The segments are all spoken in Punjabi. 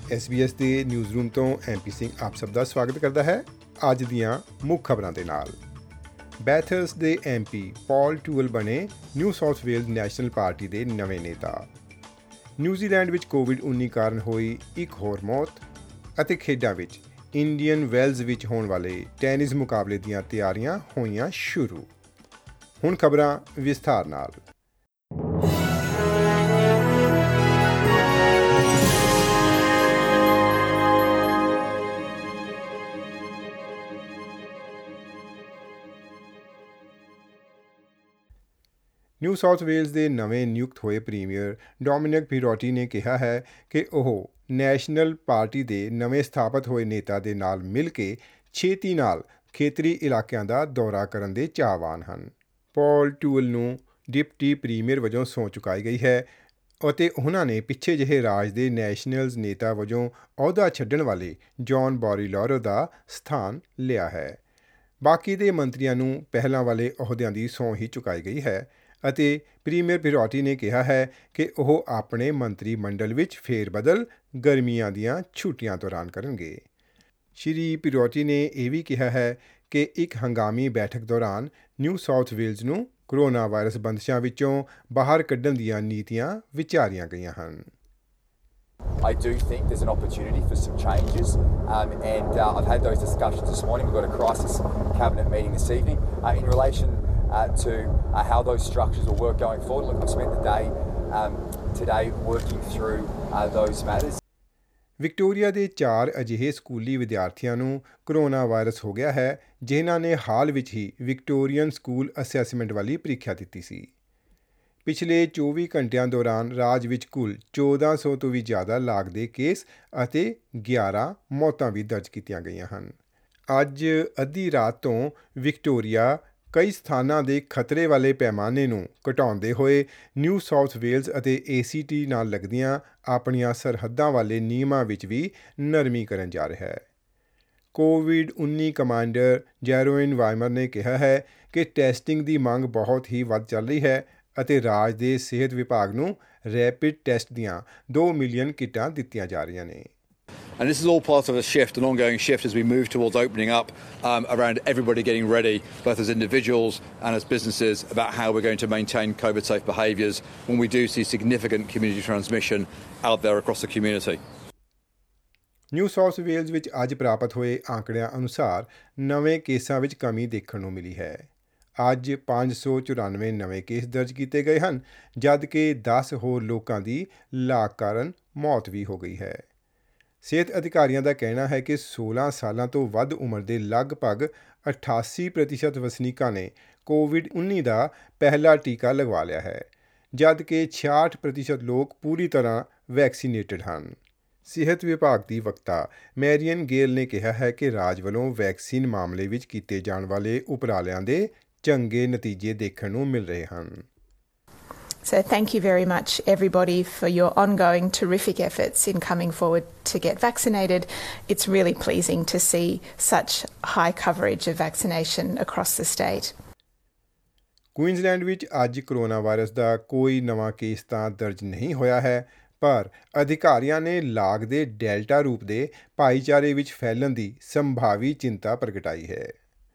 SBS ਦੇ ਨਿਊਜ਼ ਰੂਮ ਤੋਂ MP ਸਿੰਘ ਆਪ ਸਭ ਦਾ ਸਵਾਗਤ ਕਰਦਾ ਹੈ। ਅੱਜ ਦੀਆਂ ਮੁੱਖ ਖਬਰਾਂ ਦੇ ਨਾਲ ਬੈਥਰਸ ਦੇ MP ਪੌਲ ਟੂਅਲ ਬਣੇ New South Wales National Party ਦੇ ਨਵੇਂ ਨੇਤਾ। ਨਿਊਜ਼ੀਲੈਂਡ ਵਿੱਚ ਕੋਵਿਡ-19 ਕਾਰਨ ਹੋਈ ਇੱਕ ਹੋਰ ਮੌਤ ਅਤੇ ਖੇਡਾਂ ਵਿੱਚ ਇੰਡੀਅਨ ਵੈਲਜ਼ ਵਿੱਚ ਹੋਣ ਵਾਲੇ ਟੈਨਿਸ ਮੁਕਾਬਲੇ ਦੀਆਂ ਤਿਆਰੀਆਂ ਹੋਈਆਂ ਸ਼ੁਰੂ। ਹੁਣ ਖਬਰਾਂ ਵਿਸਥਾਰ ਨਾਲ। ਨਿਊ ਸਾਊਥ ਵੇਲਜ਼ ਦੇ ਨਵੇਂ ਨਿਯੁਕਤ ਹੋਏ ਪ੍ਰੀਮੀਅਰ ਡੋਮਿਨਿਕ ਪੀਰੋਟੀ ਨੇ ਕਿਹਾ ਹੈ ਕਿ ਉਹ ਨੈਸ਼ਨਲ ਪਾਰਟੀ ਦੇ ਨਵੇਂ ਸਥਾਪਿਤ ਹੋਏ ਨੇਤਾ ਦੇ ਨਾਲ ਮਿਲ ਕੇ ਛੇਤੀ ਨਾਲ ਖੇਤਰੀ ਇਲਾਕਿਆਂ ਦਾ ਦੌਰਾ ਕਰਨ ਦੇ ਚਾਹਵਾਨ ਹਨ। ਪੌਲ ਟੂਅਲ ਨੂੰ ਡਿਪਟੀ ਪ੍ਰੀਮੀਅਰ ਵਜੋਂ ਸਹੁੰ ਚੁਕਾਈ ਗਈ ਹੈ ਅਤੇ ਉਹਨਾਂ ਨੇ ਪਿੱਛੇ ਜਿਹੇ ਰਾਜ ਦੇ ਨੈਸ਼ਨਲਜ਼ ਨੇਤਾ ਵਜੋਂ ਅਹੁਦਾ ਛੱਡਣ ਵਾਲੇ ਜੌਨ ਬੋਰੀਲੋਰੋ ਦਾ ਸਥਾਨ ਲਿਆ ਹੈ। ਬਾਕੀ ਦੇ ਮੰਤਰੀਆਂ ਨੂੰ ਪਹਿਲਾਂ ਵਾਲੇ ਅਹੁਦਿਆਂ ਦੀ ਸਹੁੰ ਹੀ ਚੁਕਾਈ ਗਈ ਹੈ ਅਤੇ ਪ੍ਰੀਮੀਅਰ ਪੀਰੋਟੀ ਨੇ ਕਿਹਾ ਹੈ ਕਿ ਉਹ ਆਪਣੇ ਮੰਤਰੀ ਮੰਡਲ ਵਿੱਚ ਫੇਰ-ਬਦਲ ਗਰਮੀਆਂ ਦੀਆਂ ਛੁੱਟੀਆਂ ਦੌਰਾਨ ਕਰਨਗੇ। ਸ਼੍ਰੀ ਪੀਰੋਟੀ ਨੇ ਇਹ ਵੀ ਕਿਹਾ ਹੈ ਕਿ ਇੱਕ ਹੰਗਾਮੀ ਬੈਠਕ ਦੌਰਾਨ ਨਿਊ ਸਾਊਥ ਵੇਲਜ਼ ਨੂੰ ਕੋਰੋਨਾ ਵਾਇਰਸ ਬੰਦਸ਼ਾਂ ਵਿੱਚੋਂ ਬਾਹਰ ਕੱਢਣ ਦੀਆਂ ਨੀਤੀਆਂ ਵਿਚਾਰੀਆਂ ਗਈਆਂ ਹਨ। I do think there's an opportunity for some changes and I've had those discussions this morning. We've got a crisis cabinet meeting this evening in relation to how those structures will work going forward. Look, I've spent the day today working through those matters. Victoria ਦੇ 4 ਅਜਿਹੇ ਸਕੂਲੀ ਵਿਦਿਆਰਥੀਆਂ ਨੂੰ ਕੋਰੋਨਾ ਵਾਇਰਸ ਹੋ ਗਿਆ ਹੈ ਜਿਨ੍ਹਾਂ ਨੇ ਹਾਲ ਵਿੱਚ ਹੀ ਵਿਕਟੋਰੀਅਨ ਸਕੂਲ ਅਸੈਸਮੈਂਟ ਵਾਲੀ ਪ੍ਰੀਖਿਆ ਦਿੱਤੀ ਸੀ। ਪਿਛਲੇ 24 ਘੰਟਿਆਂ ਦੌਰਾਨ ਰਾਜ ਵਿੱਚ ਕੁੱਲ 1400 ਤੋਂ ਵੀ ਜ਼ਿਆਦਾ ਲਾਗ ਦੇ ਕੇਸ ਅਤੇ 11 ਮੌਤਾਂ ਵੀ ਦਰਜ ਕੀਤੀਆਂ ਗਈਆਂ ਹਨ। ਅੱਜ ਅੱਧੀ ਰਾਤ ਤੋਂ ਵਿਕਟੋਰੀਆ ਕਈ ਸਥਾਨਾਂ ਦੇ ਖਤਰੇ ਵਾਲੇ ਪੈਮਾਨੇ ਨੂੰ ਘਟਾਉਂਦੇ ਹੋਏ ਨਿਊ ਸਾਊਥ ਵੇਲਜ਼ ਅਤੇ ACT ਨਾਲ ਲੱਗਦੀਆਂ ਆਪਣੀਆਂ ਸਰਹੱਦਾਂ ਵਾਲੇ ਨਿਯਮਾਂ ਵਿੱਚ ਵੀ ਨਰਮੀ ਕਰਨ ਜਾ ਰਿਹਾ ਹੈ। ਕੋਵਿਡ-19 ਕਮਾਂਡਰ ਜੈਰੋਇਨ ਵਾਈਮਰ ਨੇ ਕਿਹਾ ਹੈ ਕਿ ਟੈਸਟਿੰਗ ਦੀ ਮੰਗ ਬਹੁਤ ਹੀ ਵੱਧ ਚੱਲ ਰਹੀ ਹੈ ਅਤੇ ਰਾਜ ਦੇ ਸਿਹਤ ਵਿਭਾਗ ਨੂੰ ਰੈਪਿਡ ਟੈਸਟ ਦੀਆਂ 2 ਮਿਲੀਅਨ ਕਿੱਟਾਂ ਦਿੱਤੀਆਂ ਜਾ ਰਹੀਆਂ ਨੇ। And this is all part of a shift, an ongoing shift as we move towards opening up around everybody getting ready, both as individuals and as businesses, about how we're going to maintain COVID-safe behaviours when we do see significant community transmission out there across the community. New South Wales ਵਿੱਚ ਅੱਜ ਪ੍ਰਾਪਤ ਹੋਏ ਆંકੜਿਆਂ ਅਨੁਸਾਰ ਨਵੇਂ ਕੇਸਾਂ ਵਿੱਚ ਕਮੀ ਦੇਖਣ ਨੂੰ ਮਿਲੀ ਹੈ। ਅੱਜ 594 ਨਵੇਂ ਕੇਸ ਦਰਜ ਕੀਤੇ ਗਏ ਹਨ, ਜਦ ਕਿ 10 ਹੋਰ ਲੋਕਾਂ ਦੀ ਲਾਗ ਕਾਰਨ ਮੌਤ ਵੀ ਹੋ ਗਈ ਹੈ। ਸਿਹਤ ਅਧਿਕਾਰੀਆਂ ਦਾ ਕਹਿਣਾ ਹੈ ਕਿ 16 ਸਾਲਾਂ ਤੋਂ ਵੱਧ ਉਮਰ ਦੇ ਲਗਭਗ 88% ਵਸਨੀਕਾਂ ਨੇ ਕੋਵਿਡ-19 ਦਾ ਪਹਿਲਾ ਟੀਕਾ ਲਗਵਾ ਲਿਆ ਹੈ, ਜਦ ਕਿ 66% ਲੋਕ ਪੂਰੀ ਤਰ੍ਹਾਂ ਵੈਕਸੀਨੇਟਡ ਹਨ। ਸਿਹਤ ਵਿਭਾਗ ਦੀ ਵਕਤਾ ਮੈਰੀਅਨ ਗੇਲ ਨੇ ਕਿਹਾ ਹੈ ਕਿ ਰਾਜ ਵੱਲੋਂ ਵੈਕਸੀਨ ਮਾਮਲੇ ਵਿੱਚ ਕੀਤੇ ਜਾਣ ਵਾਲੇ ਉਪਰਾਲਿਆਂ ਦੇ ਚੰਗੇ ਨਤੀਜੇ ਦੇਖਣ ਨੂੰ ਮਿਲ ਰਹੇ ਹਨ। So thank you very much everybody for your ongoing terrific efforts in coming forward to get vaccinated. It's really pleasing to see such high coverage of vaccination across the state. Queensland ਵਿੱਚ ਅੱਜ ਕੋਰੋਨਾ ਵਾਇਰਸ ਦਾ ਕੋਈ ਨਵਾਂ ਕੇਸ ਤਾਂ ਦਰਜ ਨਹੀਂ ਹੋਇਆ ਹੈ, ਪਰ ਅਧਿਕਾਰੀਆਂ ਨੇ ਲਾਗ ਦੇ ਡੈਲਟਾ ਰੂਪ ਦੇ ਭਾਈਚਾਰੇ ਵਿੱਚ ਫੈਲਣ ਦੀ ਸੰਭਾਵੀ ਚਿੰਤਾ ਪ੍ਰਗਟਾਈ ਹੈ।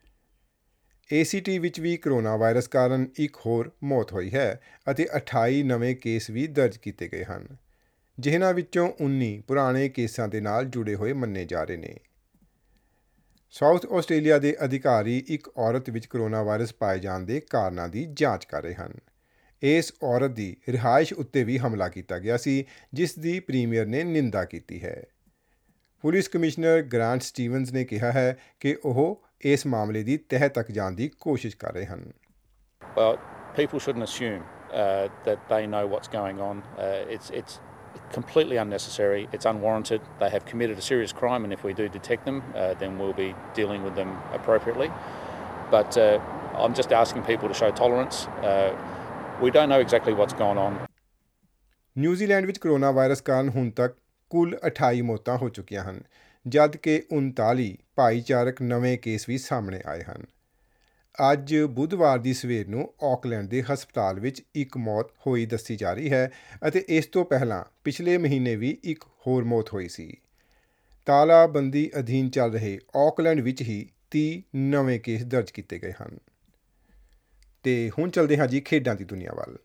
ACT ਵਿੱਚ ਵੀ ਕੋਰੋਨਾ ਵਾਇਰਸ ਕਾਰਨ ਇੱਕ ਹੋਰ ਮੌਤ ਹੋਈ ਹੈ ਅਤੇ 28 ਨਵੇਂ ਕੇਸ ਵੀ ਦਰਜ ਕੀਤੇ ਗਏ ਹਨ, ਜਿਨ੍ਹਾਂ ਵਿੱਚੋਂ 19 ਪੁਰਾਣੇ ਕੇਸਾਂ ਦੇ ਨਾਲ ਜੁੜੇ ਹੋਏ ਮੰਨੇ ਜਾ ਰਹੇ ਨੇ। ਸਾਊਥ ਆਸਟ੍ਰੇਲੀਆ ਦੇ ਅਧਿਕਾਰੀ ਇੱਕ ਔਰਤ ਵਿੱਚ ਕੋਰੋਨਾ ਵਾਇਰਸ ਪਾਏ ਜਾਣ ਦੇ ਕਾਰਨਾਂ ਦੀ ਜਾਂਚ ਕਰ ਰਹੇ ਹਨ। ਇਸ ਔਰਤ ਦੀ ਰਿਹਾਇਸ਼ ਉੱਤੇ ਵੀ ਹਮਲਾ ਕੀਤਾ ਗਿਆ ਸੀ, ਜਿਸ ਦੀ ਪ੍ਰੀਮੀਅਰ ਨੇ ਨਿੰਦਾ ਕੀਤੀ ਹੈ। ਪੁਲਿਸ ਕਮਿਸ਼ਨਰ ਗ੍ਰਾਂਟ ਸਟੀਵਨਸ ਨੇ ਕਿਹਾ ਹੈ ਕਿ ਉਹ ਇਸ ਮਾਮਲੇ ਦੀ ਤਹਿ ਤੱਕ ਜਾਣ ਦੀ ਕੋਸ਼ਿਸ਼ ਕਰ ਰਹੇ ਹਨ। Well, people shouldn't assume that they know what's going on. It's completely unnecessary. It's unwarranted. They have committed a serious crime, and if we do detect them, then we'll be dealing with them appropriately. But I'm just asking people to show tolerance. We don't know exactly what's gone on. New Zealand ਵਿੱਚ ਕੋਰੋਨਾ ਵਾਇਰਸ ਕਾਰਨ ਹੁਣ ਤੱਕ ਕੁੱਲ 28 ਮੌਤਾਂ ਹੋ ਚੁੱਕੀਆਂ ਹਨ, ਜਦ ਕਿ 39 ਭਾਈਚਾਰਕ ਨਵੇਂ ਕੇਸ ਵੀ ਸਾਹਮਣੇ ਆਏ ਹਨ। ਅੱਜ ਬੁੱਧਵਾਰ ਦੀ ਸਵੇਰ ਨੂੰ ਆਕਲੈਂਡ ਦੇ ਹਸਪਤਾਲ ਵਿੱਚ ਇੱਕ ਮੌਤ ਹੋਈ ਦੱਸੀ ਜਾ ਰਹੀ ਹੈ ਅਤੇ ਇਸ ਤੋਂ ਪਹਿਲਾਂ ਪਿਛਲੇ ਮਹੀਨੇ ਵੀ ਇੱਕ ਹੋਰ ਮੌਤ ਹੋਈ ਸੀ। ਤਾਲਾਬੰਦੀ ਅਧੀਨ ਚੱਲ ਰਹੇ ਆਕਲੈਂਡ ਵਿੱਚ ਹੀ 30 ਨਵੇਂ ਕੇਸ ਦਰਜ ਕੀਤੇ ਗਏ ਹਨ। ਤੇ ਹੁਣ ਚੱਲਦੇ ਹਾਂ ਜੀ ਖੇਡਾਂ ਦੀ ਦੁਨੀਆ ਵੱਲ।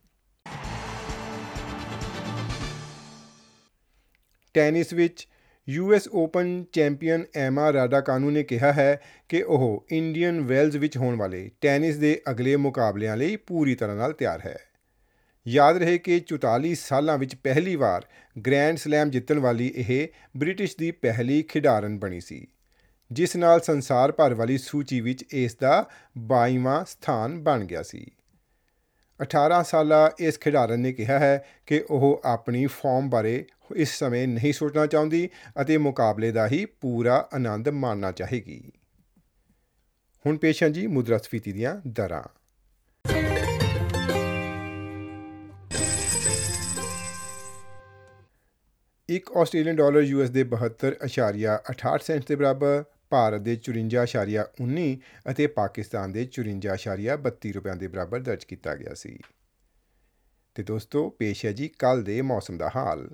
ਟੈਨਿਸ ਵਿੱਚ US open champion Emma Raducanu ਨੇ ਕਿਹਾ ਹੈ ਕਿ ਉਹ ਇੰਡੀਅਨ ਵੈਲਜ਼ ਵਿੱਚ ਹੋਣ ਵਾਲੇ ਟੈਨਿਸ ਦੇ ਅਗਲੇ ਮੁਕਾਬਲਿਆਂ ਲਈ ਪੂਰੀ ਤਰ੍ਹਾਂ ਨਾਲ ਤਿਆਰ ਹੈ। ਯਾਦ ਰਹੇ ਕਿ 44 ਸਾਲਾਂ ਵਿੱਚ ਪਹਿਲੀ ਵਾਰ ਗ੍ਰੈਂਡ ਸਲੈਮ ਜਿੱਤਣ ਵਾਲੀ ਇਹ ਬ੍ਰਿਟਿਸ਼ ਦੀ ਪਹਿਲੀ ਖਿਡਾਰਨ ਬਣੀ ਸੀ, ਜਿਸ ਨਾਲ ਸੰਸਾਰ ਭਰ ਵਾਲੀ ਸੂਚੀ ਵਿੱਚ ਇਸ ਦਾ 22ਵਾਂ ਸਥਾਨ ਬਣ ਗਿਆ ਸੀ। 18 ਸਾਲਾ ਇਸ ਖਿਡਾਰਨ ਨੇ ਕਿਹਾ ਹੈ ਕਿ ਉਹ ਆਪਣੀ ਫਾਰਮ ਬਾਰੇ ਇਸ ਸਮੇਂ ਨਹੀਂ ਸੋਚਣਾ ਚਾਹੁੰਦੀ ਅਤੇ ਮੁਕਾਬਲੇ ਦਾ ਹੀ ਪੂਰਾ ਆਨੰਦ ਮਾਣਨਾ ਚਾਹੇਗੀ। ਹੁਣ ਪੇਸ਼ ਹਨ ਜੀ ਮੁਦਰਾਸਫੀਤੀ ਦੀਆਂ ਦਰਾਂ। ਇੱਕ ਆਸਟ੍ਰੇਲੀਅਨ ਡਾਲਰ US ਦੇ 72.68 ਸੈਂਟ ਦੇ ਬਰਾਬਰ, ਭਾਰਤ ਦੇ 54.19 ਅਤੇ ਪਾਕਿਸਤਾਨ ਦੇ 54.32 ਰੁਪਇਆਂ ਦੇ ਬਰਾਬਰ ਦਰਜ ਕੀਤਾ ਗਿਆ ਸੀ। ਤੇ ਦੋਸਤੋ ਪੇਸ਼ ਹੈ ਜੀ ਕੱਲ੍ਹ ਦੇ ਮੌਸਮ ਦਾ ਹਾਲ।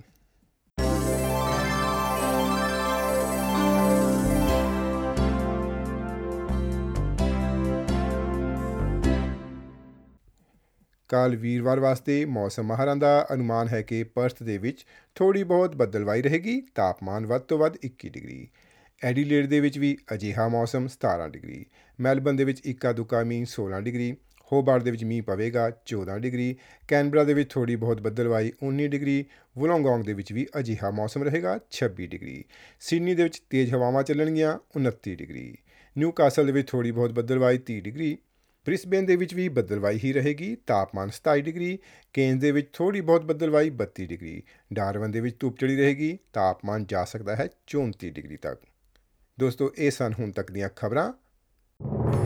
ਕੱਲ੍ਹ ਵੀਰਵਾਰ ਵਾਸਤੇ ਮੌਸਮ ਮਾਹਰਾਂ ਦਾ ਅਨੁਮਾਨ ਹੈ ਕਿ ਪਰਥ ਦੇ ਵਿੱਚ ਥੋੜ੍ਹੀ ਬਹੁਤ ਬੱਦਲਵਾਈ ਰਹੇਗੀ, ਤਾਪਮਾਨ ਵੱਧ ਤੋਂ ਵੱਧ 21 ਡਿਗਰੀ। ਐਡੀਲੇਡ ਦੇ ਵਿੱਚ ਵੀ ਅਜਿਹਾ ਮੌਸਮ 17 ਡਿਗਰੀ। ਮੈਲਬਨ ਦੇ ਵਿੱਚ ਇੱਕਾ ਦੁੱਕਾ ਮੀਂਹ 16 ਡਿਗਰੀ। ਹੋਬਾਰਟ ਦੇ ਵਿੱਚ ਮੀਂਹ ਪਵੇਗਾ 14 ਡਿਗਰੀ। ਕੈਨਬਰਾ ਦੇ ਵਿੱਚ ਥੋੜ੍ਹੀ ਬਹੁਤ ਬੱਦਲਵਾਈ 19 ਡਿਗਰੀ। ਵੁਲੋਂਗੋਂਗ ਦੇ ਵਿੱਚ ਵੀ ਅਜਿਹਾ ਮੌਸਮ ਰਹੇਗਾ 26 ਡਿਗਰੀ। ਸਿਡਨੀ ਦੇ ਵਿੱਚ ਤੇਜ਼ ਹਵਾਵਾਂ ਚੱਲਣਗੀਆਂ 29 ਡਿਗਰੀ। ਨਿਊਕਾਸਲ ਦੇ ਵਿੱਚ ਥੋੜ੍ਹੀ ਬਹੁਤ ਬੱਦਲਵਾਈ 30 ਡਿਗਰੀ। ਬ੍ਰਿਸਬੇਨ ਦੇ ਵਿੱਚ ਵੀ ਬੱਦਲਵਾਈ ਹੀ ਰਹੇਗੀ, ਤਾਪਮਾਨ 27 ਡਿਗਰੀ। ਕੇਨਜ਼ ਦੇ ਵਿੱਚ ਥੋੜ੍ਹੀ ਬਹੁਤ ਬੱਦਲਵਾਈ 32 ਡਿਗਰੀ। ਡਾਰਵਨ ਦੇ ਵਿੱਚ ਧੁੱਪ ਚੜੀ ਰਹੇਗੀ, ਤਾਪਮਾਨ ਜਾ ਸਕਦਾ ਹੈ 34 ਡਿਗਰੀ ਤੱਕ। ਦੋਸਤੋ ਇਹ ਸਨ ਹੁਣ ਤੱਕ ਦੀਆਂ ਖਬਰਾਂ।